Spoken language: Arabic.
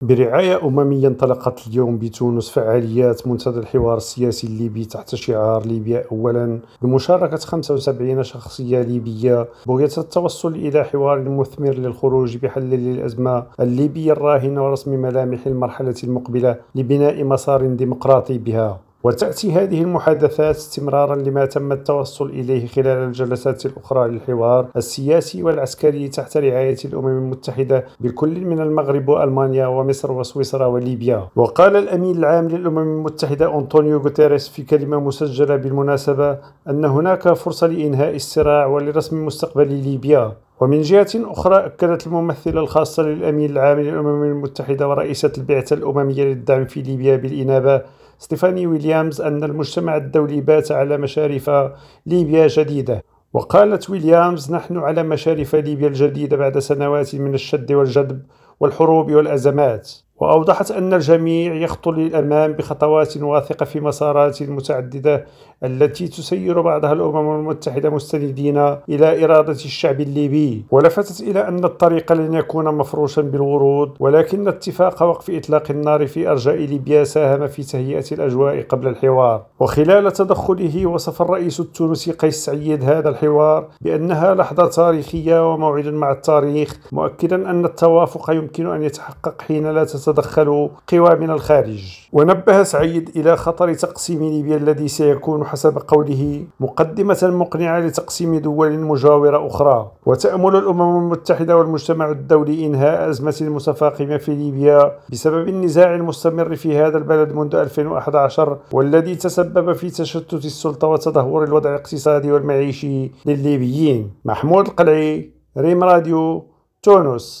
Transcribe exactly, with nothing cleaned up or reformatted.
برعاية أممية انطلقت اليوم بتونس فعاليات منتدى الحوار السياسي الليبي تحت شعار ليبيا أولا، بمشاركة خمسة وسبعين شخصية ليبية بغية التوصل إلى حوار مثمر للخروج بحل للأزمة الليبية الراهنة ورسم ملامح المرحلة المقبلة لبناء مسار ديمقراطي بها. وتأتي هذه المحادثات استمرارا لما تم التوصل إليه خلال الجلسات الأخرى للحوار السياسي والعسكري تحت رعاية الأمم المتحدة بالكل من المغرب وألمانيا ومصر وسويسرا وليبيا. وقال الأمين العام للأمم المتحدة أنطونيو غوتيريس في كلمة مسجلة بالمناسبة أن هناك فرصة لإنهاء الصراع ولرسم مستقبل ليبيا. ومن جهة أخرى، أكدت الممثلة الخاصة للأمين العام للأمم المتحدة ورئيسة البعثة الأممية للدعم في ليبيا بالإنابة ستيفاني ويليامز أن المجتمع الدولي بات على مشارف ليبيا جديدة. وقالت ويليامز: نحن على مشارف ليبيا الجديدة بعد سنوات من الشد والجذب والحروب والأزمات. وأوضحت أن الجميع يخطو للأمام بخطوات واثقة في مسارات متعددة التي تسير بعضها الأمم المتحدة مستندين إلى إرادة الشعب الليبي. ولفتت إلى أن الطريق لن يكون مفروشا بالورود، ولكن اتفاق وقف إطلاق النار في أرجاء ليبيا ساهم في تهيئة الأجواء قبل الحوار. وخلال تدخله، وصف الرئيس التونسي قيس سعيد هذا الحوار بأنها لحظة تاريخية وموعد مع التاريخ، مؤكدا أن التوافق يمكن أن يتحقق حين لا تتدخل قوى من الخارج. ونبه سعيد إلى خطر تقسيم ليبيا الذي سيكون حسب قوله مقدمة مقنعة لتقسيم دول مجاورة أخرى. وتأمل الأمم المتحدة والمجتمع الدولي إنهاء أزمة متفاقمة في ليبيا بسبب النزاع المستمر في هذا البلد منذ ألفين وأحد عشر، والذي تسبب في تشتت السلطة وتدهور الوضع الاقتصادي والمعيشي للليبيين. محمود القلعي، ريم راديو، تونس.